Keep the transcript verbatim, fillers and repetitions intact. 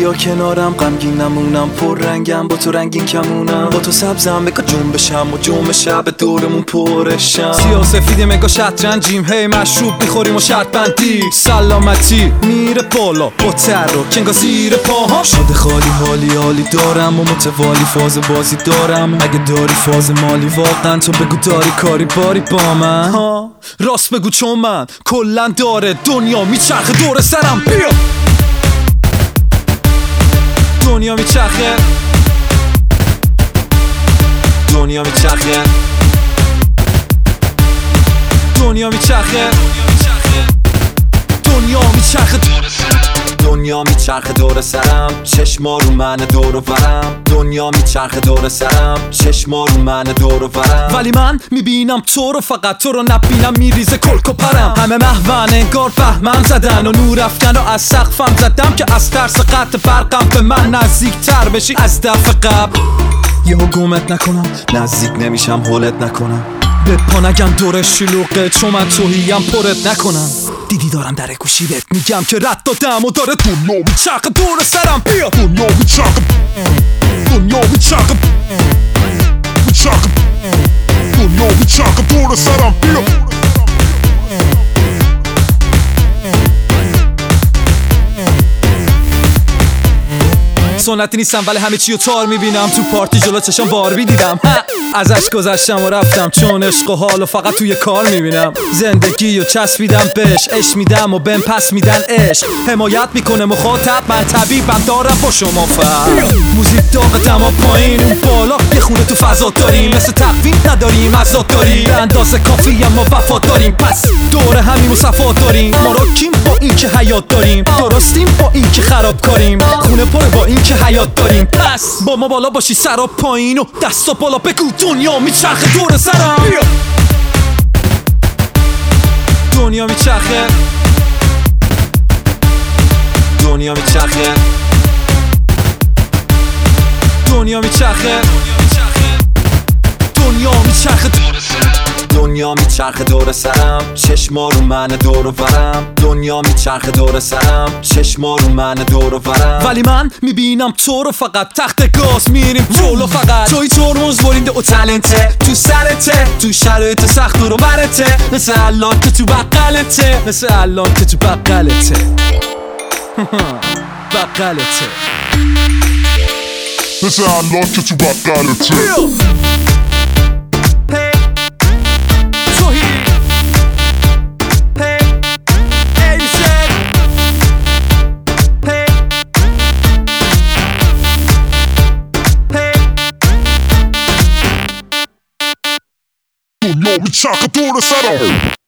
بیا کنارم، غمگین نمونم، پر رنگم، با تو رنگین کمونم، با تو سبزم بگا جنبشم و جنب شب دورمون پرشم. سیاه سفیده مگا شطرنجیم، هی مشروب میخوریم و شرط بندی، سلامتی میره بالا با تر و کنگا زیر پاها. شده خالی حالی حالی دارم و متوالی فاز بازی دارم، اگه داری فاز مالی واقعا تو بگو داری کاری باری با من ها. راست بگو چون من کلن داره دنیا میچرخه دور سرم. بیا دنیا میچرخه، دنیا میچرخه، دنیا میچرخه، دنیا میچرخه دور سرم، دنیا میچرخه دور سرم، چشما رو من دور و برم، دنیا میچرخه دور سرم، چشما رو من دور و برم. ولی من میبینم تو رو، فقط تو رو نبینم میریزه کلک و پرم. همه محون انگار فهمم زدن و نور افکن و از سقفم زدم که از ترس قطع برقم به من نزدیک تر بشی از دفعه قبل. یه گمت نکنم، نزدیک نمیشم هولت نکنم، به پا نگم دور شلوغه چون من توهیم پرت نکنم. دیدی دارم در گوشی بهت میگم که رد دادم و داره دنیا میچرخه دور سرم. بیا دنیا میچرخه، دنیا میچرخه، میچرخه، دنیا میچرخه دور سرم. بیا سنتی نیستم ولی همه چی رو تار میبینم، تو پارتی جلو چشم باربی دیدم، ازش گذشتم و رفتم چون عشق و حال و فقط توی کار میبینم. زندگی و چسبیدم بهش، عشق میدم و بهم پس میدن عشق، حمایت میکنه مخاطب، من طبیبم دارم با شما فرق. موزیک داغ دما پایین اون بالا، یه خونه تو فضا داریم، مثل تقویم نداریم ازاد داریم، به اندازه کافی اما وفا داریم، پس دور همیم و صفا داریم. ما رو کیم با این که حیات داریم، درستیم با این که خراب کاریم، خونه پر با این که حیات داریم، پس با ما بالا باشی سرا پایین و دستا بالا بگو دنیا میچرخه دور سرم. بیا دنیا میچرخه، دنیا میچرخه، دنیا میچرخه، دنیا میچرخه دور سرم، دنیا میچرخه دور سرم، چشما رو من دور و برم، دنیا میچرخه دور سرم، چشما رو من دور و برم. ولی من میبینم تو رو، فقط تخت گاز میریم جلو، فقط توی ترمز برینده و تلنته تو سرته، تو شرایط سخت رو برته، مثل الان که تو بقلته، مثل الان که تو بقلته بقلته، مثل الان که تو بقلته. دنیا میچرخه دور سرم.